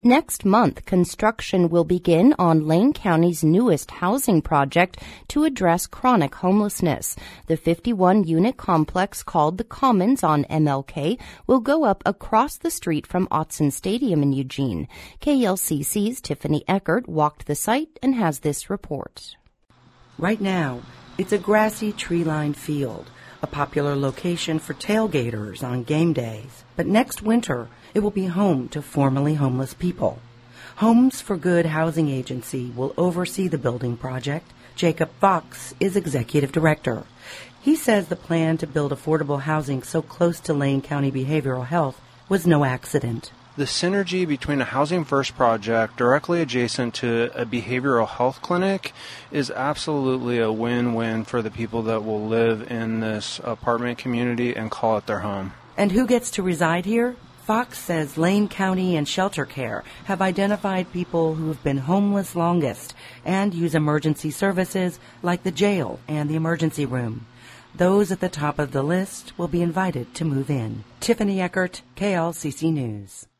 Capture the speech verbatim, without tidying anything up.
Next month, construction will begin on Lane County's newest housing project to address chronic homelessness. The fifty-one unit complex called The Commons on M L K will go up across the street from Autzen Stadium in Eugene. K L C C's Tiffany Eckert walked the site and has this report. Right now, it's a grassy, tree-lined field, a popular location for tailgaters on game days. But next winter, it will be home to formerly homeless people. Homes for Good Housing Agency will oversee the building project. Jacob Fox is executive director. He says the plan to build affordable housing so close to Lane County behavioral health was no accident. The synergy between a Housing First project directly adjacent to a behavioral health clinic is absolutely a win-win for the people that will live in this apartment community and call it their home. And who gets to reside here? Fox says Lane County and Shelter Care have identified people who have been homeless longest and use emergency services like the jail and the emergency room. Those at the top of the list will be invited to move in. Tiffany Eckert, K L C C News.